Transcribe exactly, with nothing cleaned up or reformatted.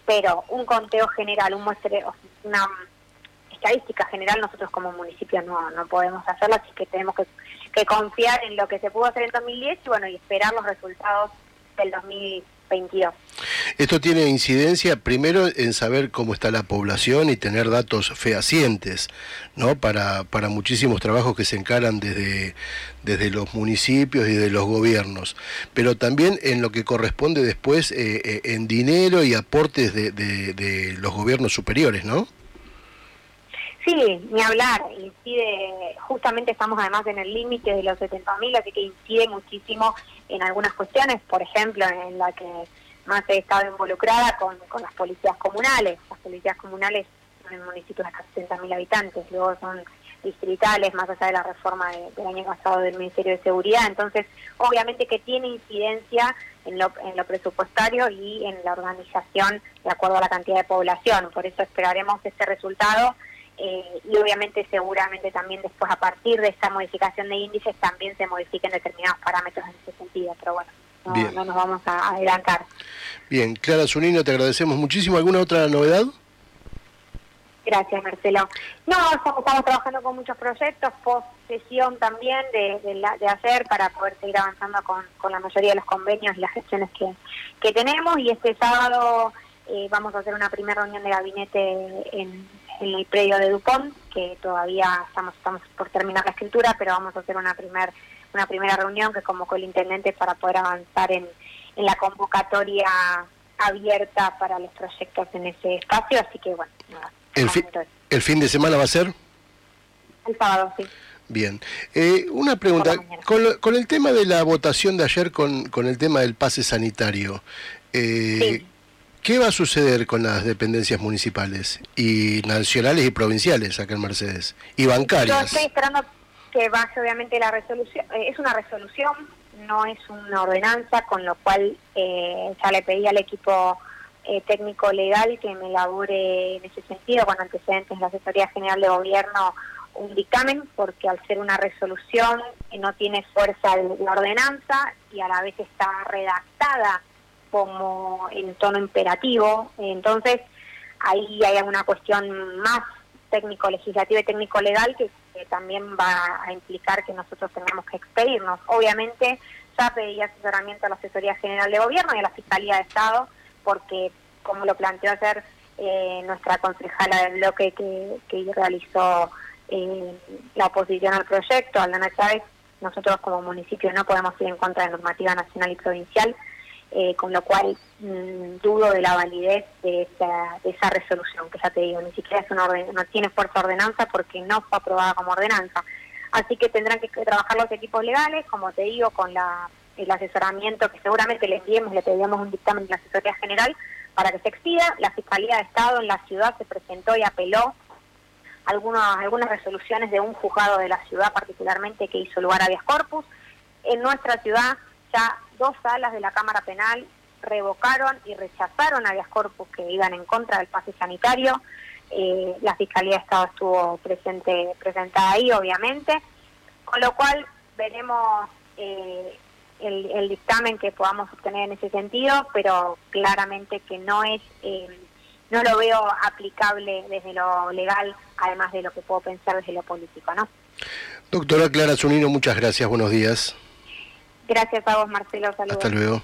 pero un conteo general, un muestreo, una estadística general, nosotros como municipio no, no podemos hacerlo, así que tenemos que, que confiar en lo que se pudo hacer en dos mil diez y bueno, y esperar los resultados del dos mil veintidós. Esto tiene incidencia primero en saber cómo está la población y tener datos fehacientes, ¿no? Para, para muchísimos trabajos que se encaran desde, desde los municipios y de los gobiernos, pero también en lo que corresponde después eh, eh, en dinero y aportes de, de, de los gobiernos superiores, ¿no? Sí, ni hablar, incide, justamente estamos además en el límite de los setenta mil, así que incide muchísimo en algunas cuestiones, por ejemplo, en la que más he estado involucrada con, con las policías comunales. Las policías comunales son en municipios de hasta sesenta mil habitantes, luego son distritales, más allá de la reforma de, del año pasado del Ministerio de Seguridad, entonces obviamente que tiene incidencia en lo, en lo presupuestario y en la organización de acuerdo a la cantidad de población, por eso esperaremos este resultado. Eh, y obviamente seguramente también después a partir de esta modificación de índices también se modifiquen determinados parámetros en ese sentido, pero bueno, no, no nos vamos a adelantar. Bien, Clara Zunino, te agradecemos muchísimo. ¿Alguna otra novedad? Gracias, Marcelo. No, estamos, estamos trabajando con muchos proyectos, post sesión también de, de, la, de hacer para poder seguir avanzando con, con la mayoría de los convenios y las gestiones que, que tenemos, y este sábado eh, vamos a hacer una primera reunión de gabinete en en el predio de Dupont, que todavía estamos estamos por terminar la escritura, pero vamos a hacer una primer una primera reunión que convocó el intendente para poder avanzar en, en la convocatoria abierta para los proyectos en ese espacio, así que bueno. Nada, el, fi ¿El fin de semana va a ser? El sábado, sí. Bien. Eh, una pregunta, con, lo, con el tema de la votación de ayer, con, con el tema del pase sanitario, eh, sí. ¿Qué va a suceder con las dependencias municipales y nacionales y provinciales acá en Mercedes? Y bancarias. Yo estoy esperando que baje obviamente la resolución. Eh, es una resolución, no es una ordenanza, con lo cual eh, ya le pedí al equipo eh, técnico legal que me elabore en ese sentido, con antecedentes de la Asesoría General de Gobierno, un dictamen, porque al ser una resolución eh, no tiene fuerza la ordenanza y a la vez está redactada como en tono imperativo, entonces ahí hay alguna cuestión más técnico-legislativa y técnico-legal que, que también va a implicar que nosotros tengamos que expedirnos. Obviamente ya pedí asesoramiento a la Asesoría General de Gobierno y a la Fiscalía de Estado, porque como lo planteó ayer eh, nuestra concejala del bloque que, que realizó eh, la oposición al proyecto, Aldana Chávez, nosotros como municipio no podemos ir en contra de normativa nacional y provincial, Eh, con lo cual mmm, dudo de la validez de esa, de esa resolución, que ya te digo, ni siquiera es una orden, no tiene fuerza ordenanza porque no fue aprobada como ordenanza. Así que tendrán que trabajar los equipos legales, como te digo, con la, el asesoramiento que seguramente le enviemos, le pedíamos un dictamen de la Asesoría General para que se expida. La Fiscalía de Estado en la ciudad se presentó y apeló algunas, algunas resoluciones de un juzgado de la ciudad particularmente que hizo lugar a habeas corpus. En nuestra ciudad ya dos salas de la Cámara Penal revocaron y rechazaron habeas corpus que iban en contra del pase sanitario. Eh, la Fiscalía de Estado estuvo presente presentada ahí, obviamente, con lo cual veremos eh, el, el dictamen que podamos obtener en ese sentido, pero claramente que no es eh, no lo veo aplicable desde lo legal, además de lo que puedo pensar desde lo político, ¿no? Doctora Clara Zunino, muchas gracias, buenos días. Gracias a vos, Marcelo, saludos. Hasta luego.